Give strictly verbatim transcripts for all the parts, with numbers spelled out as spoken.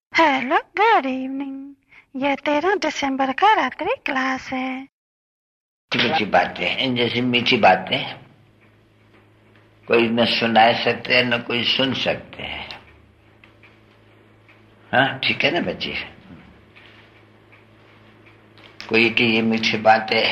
Hello, good evening. यह तेरह दिसंबर का रात्रि क्लास है। मीठी बातें हैं, जैसे मीठी बातें कोई न सुना सकते हैं न कोई सुन सकते हैं। हाँ, ठीक है ना बच्चे। कोई की ये मीठी बातें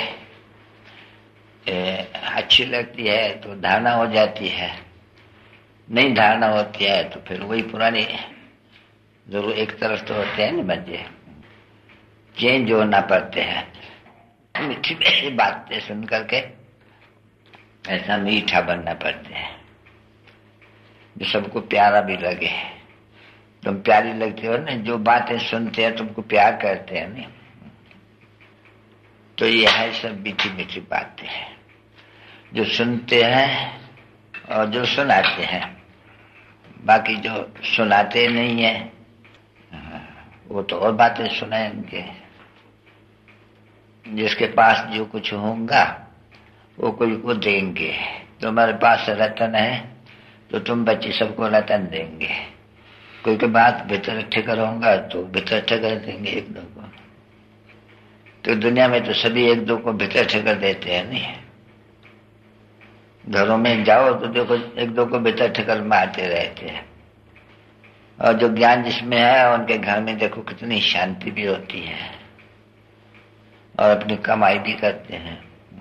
अच्छी लगती है तो धारणा हो जाती है, नहीं धारणा होती है तो फिर वही पुरानी जरूर एक तरफ तो होते हैं ना बच्चे, चेंज होना पड़ते हैं। मीठी मीठी बातें सुन करके ऐसा मीठा बनना पड़ते हैं जो सबको प्यारा भी लगे। तुम प्यारी लगती हो ना, जो बातें सुनते हैं तुमको प्यार करते हैं ना, तो ये है सब मीठी मीठी बातें हैं जो सुनते हैं और जो सुनाते हैं। बाकी जो सुनाते नहीं है वो तो और बातें सुनाएंगे। जिसके पास जो कुछ होगा वो कोई को देंगे। तुम्हारे पास रतन है तो तुम बच्चे सबको रतन देंगे। कोई के बात भीतर ठेकर होगा तो भीतर ठेकर देंगे एक दो को। तो दुनिया में तो सभी एक दो को भीतर ठेकर देते हैं नहीं। घरों में जाओ तो देखो एक दो को भीतर ठेकर मारते रहते हैं। और जो ज्ञान जिसमें है उनके घर में देखो कितनी शांति भी होती है और अपनी कमाई भी करते हैं।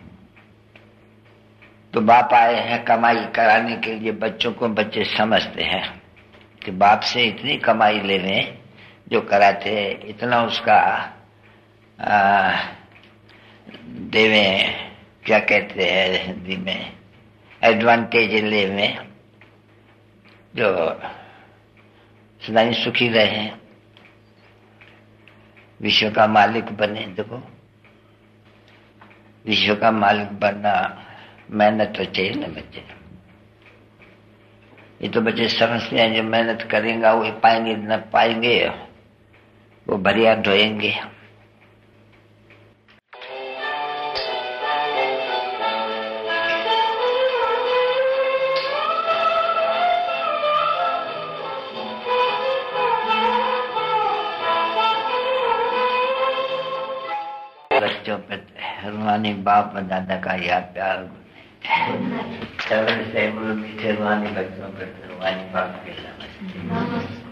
तो बाप आए हैं कमाई कराने के लिए बच्चों को। बच्चे समझते हैं कि बाप से इतनी कमाई ले लें जो कराते इतना उसका आ, देवे, क्या कहते हैं हिंदी में, एडवांटेज ले में, जो सदाई सुखी रहे, विश्व का मालिक बने। देखो विश्व का मालिक बनना मेहनत तो चाहिए ना बच्चे। ये तो बच्चे समझते हैं जो मेहनत करेंगे वो पाएंगे, न पाएंगे वो बढ़िया ढोएंगे। बच्चों पे रूहानी बाप और दादा का याद प्यार से मीठे रूहानी बच्चों पे रूहानी बाप के समझते।